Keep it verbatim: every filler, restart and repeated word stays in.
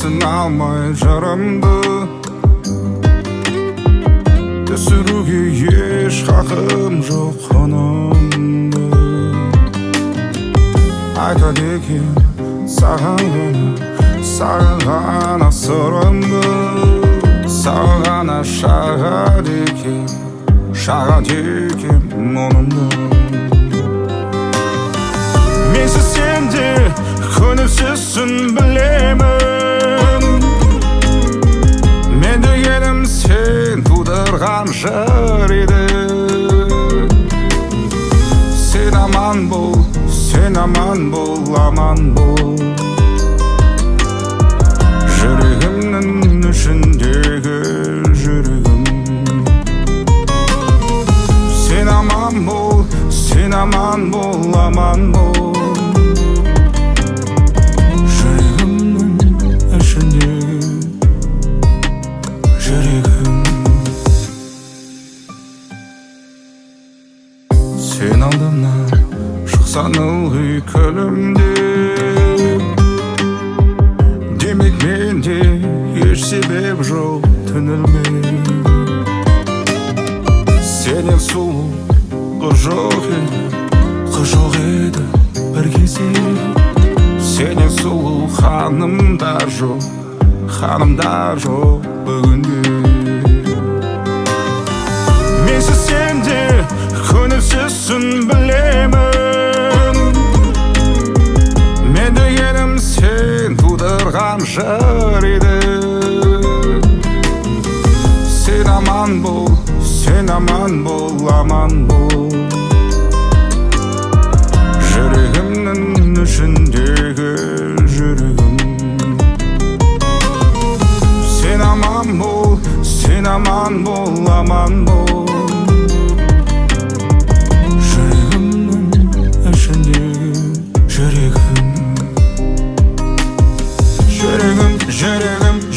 сыңа алмай жарымды, түсіруге еш хақым жоқ онымды. Айтады екен саған ғана, саған ғана сырымды, саған ғана шағады екен, шағады екен мұнымды. Менсіз сенде көңілсізсің білемін, мен дегенім сен тудырған жыр еді. Сен аман бол, сен аман бол, аман бол, жүрегімнің ішіндегі жүрегім. Сен аман бол, сен аман бол, аман бол, сен алдымнан шықсан ылғи күлімде, демек менде еш себеп жоқ түңілме. Сенен сұлу қыз жоқ еді, қыз жоқ еді бір кезде. Сенен сұлу ханымдар жоқ, ханымдар жоқ бүгінде. Менсіз сенде көңілсізсің білемін, мен дегенім сен тудырған жыр еді. Сен аман бол, сен аман бол, аман бол, жүрегімнің ішіндегі жүрегім. Сен аман бол, сен аман бол, аман бол, жүрегім, жүрегім, жүрегім.